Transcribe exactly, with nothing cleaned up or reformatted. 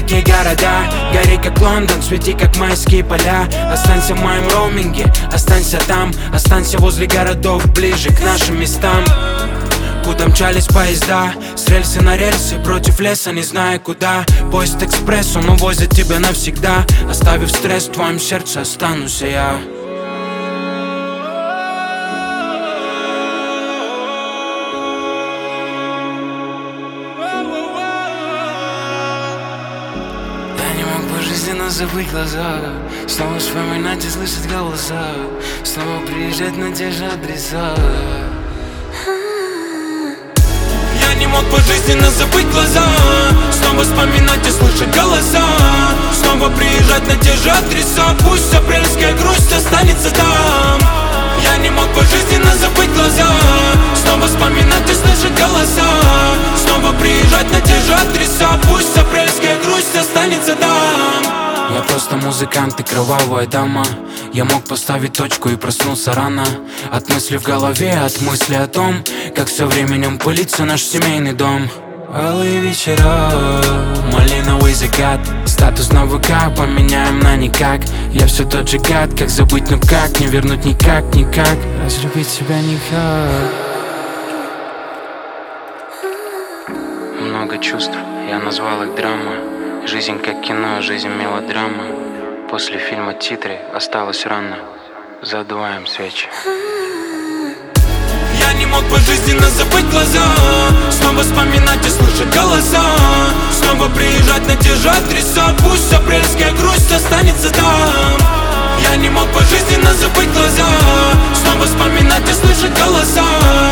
такие города. Гори как Лондон, свети как майские поля. Останься в моем роуминге, останься там. Останься возле городов, ближе к нашим местам, куда мчались поезда, с рельсы на рельсы, против леса, не зная куда. Поезд экспресс, он увозит тебя навсегда. Оставив стресс, в твоем сердце останусь я. Но забыть глаза, снова вспоминать и слышать голоса, снова приезжать на те же адреса. Я не мог пожизненно забыть глаза, снова вспоминать и слышать голоса, снова приезжать на те же адреса. Пусть апрельская грусть останется там. Я не мог пожизненно забыть глаза, снова вспоминать и слышать голоса, снова приезжать на те же адреса. Пусть апрельская грусть останется там. Я просто музыкант и кровавая дама. Я мог поставить точку и проснулся рано. От мысли в голове, от мысли о том, как со временем пылится наш семейный дом. Алые вечера, малиновый закат, статус на ВК поменяем на никак. Я все тот же гад, как забыть, ну как, не вернуть никак, никак, разлюбить себя никак. Много чувств, я назвал их драма. Жизнь как кино, жизнь мелодрама. После фильма титры, осталось рано. Задуваем свечи. Я не мог пожизненно забыть глаза, снова вспоминать и слышать голоса, снова приезжать на те же адреса. Пусть апрельская грусть останется там. Я не мог пожизненно забыть глаза, снова вспоминать и слышать голоса,